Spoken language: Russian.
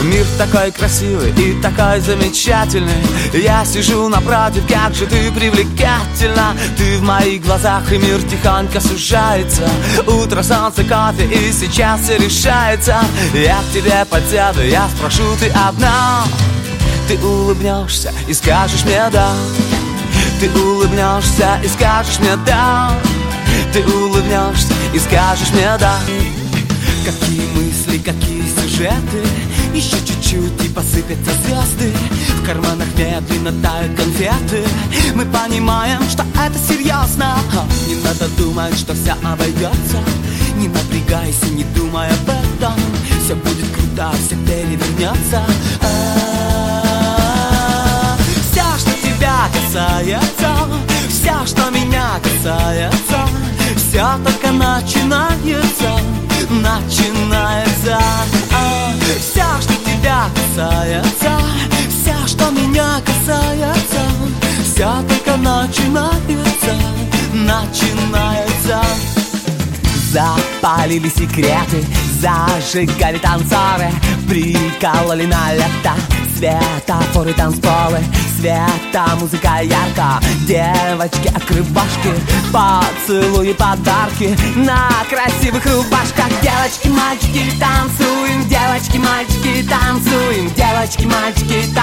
Мир такой красивый и такой замечательный. Я сижу напротив, как же ты привлекательна. Ты в моих глазах, и мир тихонько сужается. Утро, солнце, кофе, и сейчас все решается. Я к тебе подсяду, я спрошу, ты одна. Ты улыбнешься и скажешь мне да. Ты улыбнешься и скажешь мне да. Ты улыбнешься и скажешь мне да. Какие мысли, какие сюжеты. Еще чуть-чуть и посыпятся звезды. В карманах медленно тают конфеты. Мы понимаем, что это серьезно. Не надо думать, что все обойдется. Не напрягайся, не думай об этом. Все будет круто, все перевернется. Все, что тебя касается, все, что меня касается, все только начинается. Начинается. Все, что тебя касается, все, что меня касается, все только начинается. Начинается. Запалили секреты, зажигали танцоры, прикололи на лето светофоры, танцполы, света, музыка ярко. Девочки, открывашки, поцелуи, подарки на красивых рубашках. Девочки, мальчики, танцуем, девочки, мальчики, танцуем, девочки, мальчики,